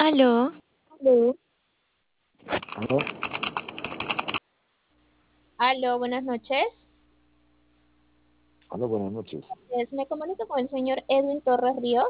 Aló, Aló, ¿Aló? aló, buenas noches. Aló, buenas noches. Me comunico con el señor Edwin Torres Ríos.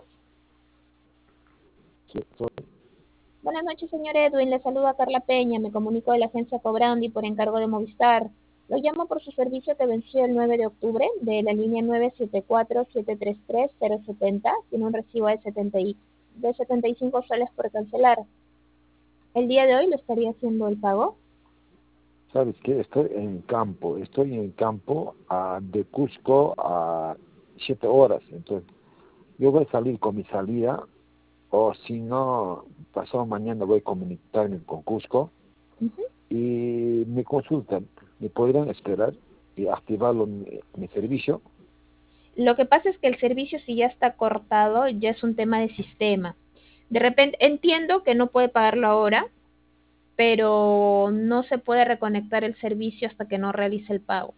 Sí, soy, Buenas noches, señor Edwin. Le saluda Carla Peña. Me comunico de la agencia Cobrandi por encargo de Movistar. Lo llamo por su servicio que venció el 9 de octubre de la línea 974-733-070. Tiene un recibo de 75 soles por cancelar. El día de hoy lo estaría haciendo el pago. ¿Sabes qué? Estoy en campo de Cusco a 7 horas. Entonces, yo voy a salir con mi salida, o si no, pasado mañana voy a comunicarme con Cusco Ujú. y me consultan. ¿Me podrían esperar y activarlo mi servicio? Lo que pasa es que el servicio, si ya está cortado, ya es un tema de sistema. De repente, entiendo que no puede pagarlo ahora, pero no se puede reconectar el servicio hasta que no realice el pago.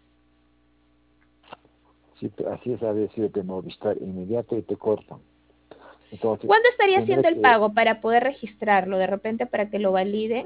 Sí, así es, a decir, de Movistar inmediato y te cortan. Entonces, ¿Cuándo estaría tendré haciendo el que, pago para poder registrarlo? De repente para que lo validen.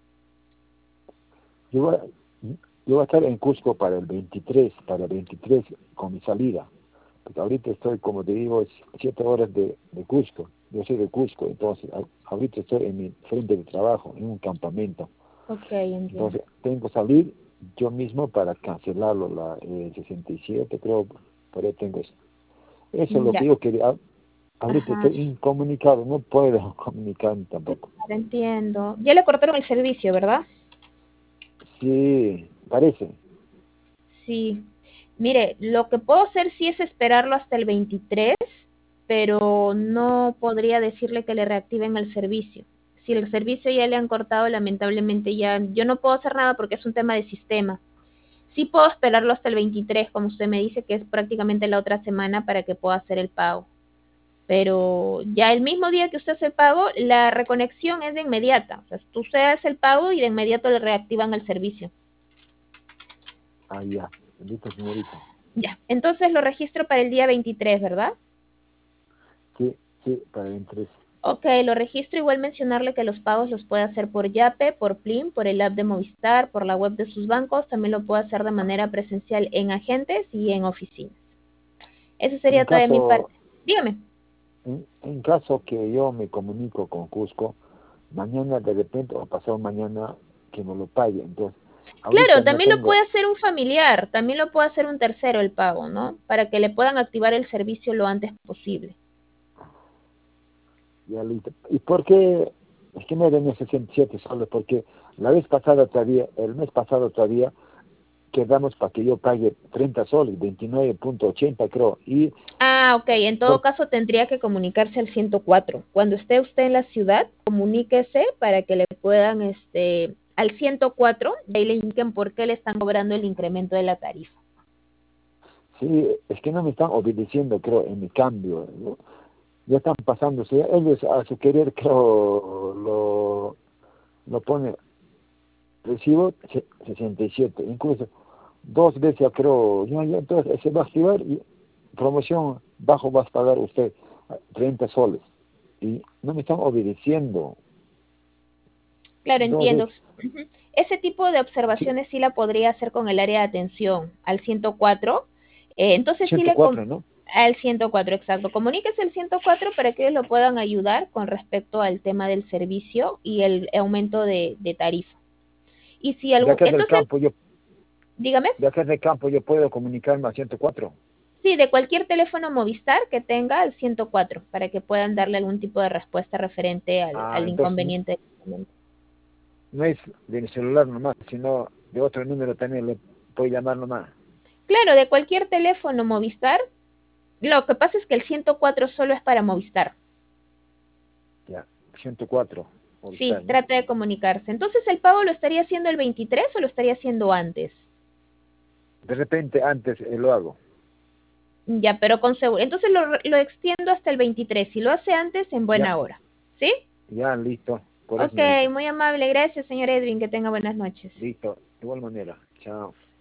yo voy, a- yo voy a estar en Cusco para el 23 con mi salida. Porque ahorita estoy, como te digo, es 7 horas de Cusco. Yo soy de Cusco, entonces ahorita estoy en mi frente de trabajo, en un campamento. Ok, entiendo. Entonces tengo que salir yo mismo para cancelarlo, 67, creo, por ahí tengo eso. Eso es lo Ya, que yo quería. Ahorita ajá, estoy incomunicado, no puedo comunicarme claro, tampoco. entiendo. Ya le cortaron el servicio, ¿verdad? Sí, parece. Sí. Mire, lo que puedo hacer sí es esperarlo hasta el 23, pero no podría decirle que le reactiven el servicio. Si el servicio ya le han cortado, lamentablemente ya yo no puedo hacer nada porque es un tema de sistema. Sí puedo esperarlo hasta el 23, como usted me dice, que es prácticamente la otra semana para que pueda hacer el pago. Pero ya el mismo día que usted hace el pago, la reconexión es de inmediata. O sea, usted hace el pago y de inmediato le reactivan el servicio. Ah, ya. Listo, señorita. Ya, entonces lo registro para el día 23, ¿verdad? Sí, sí, para el 23. Ok, lo registro. Igual mencionarle que los pagos los puede hacer por Yape, por Plin, por el app de Movistar, por la web de sus bancos. También lo puede hacer de manera presencial en agentes y en oficinas. Eso En sería todo de mi caso, parte. Dígame. en caso que yo me comunico con Cusco, mañana de repente o pasado mañana que me lo pague. Entonces, ahorita Claro, no también lo puede tengo, hacer un familiar, también lo puede hacer un tercero el pago, ¿no? Para que le puedan activar el servicio lo antes posible. ya listo. ¿Y por qué? Es que me den esos 67 soles, porque la vez pasada todavía, el mes pasado todavía, quedamos para que yo pague 30 soles, 29,80 creo. Y Ah, ok. En todo por, caso tendría que comunicarse al 104. Cuando esté usted en la ciudad, comuníquese para que le puedan, al 104, y ahí le indiquen por qué le están cobrando el incremento de la tarifa. sí, es que no me están obedeciendo, creo, en mi cambio, ¿no? Ya están pasándose, ellos a su querer creo lo pone recibo 67, incluso 2 veces ya creo, ya, entonces se va a activar y promoción bajo vas a pagar usted 30 soles y no me están obedeciendo. Claro, Entonces, entiendo. Ujú. Ese tipo de sí, observaciones sí la podría hacer con el área de atención al 104. Entonces sí 104, ¿no? al 104, exacto. Comuníquese al 104 para que ellos lo puedan ayudar con respecto al tema del servicio y el aumento de tarifa. Y si De algún, acá del entonces, campo dígame, de acá del campo yo puedo comunicarme a 104. sí, de cualquier teléfono Movistar que tenga al 104 para que puedan darle algún tipo de respuesta referente al Entonces inconveniente. no es de mi celular nomás, sino de otro número también le puedo llamar nomás. Claro, de cualquier teléfono Movistar. Lo que pasa es que el 104 solo es para Movistar. Ya, 104, Sí, Movistar, ¿no? trata de comunicarse. Entonces, ¿el pago lo estaría haciendo el 23 o lo estaría haciendo antes? De repente antes lo hago. Ya, pero con seguro. Entonces lo extiendo hasta el 23. Si lo hace antes, en Ya, buena hora. ¿Sí? ya, listo. Por eso, Ok, señorita. muy amable. Gracias, señor Edwin. Que tenga buenas noches. Listo. De igual manera. Chao.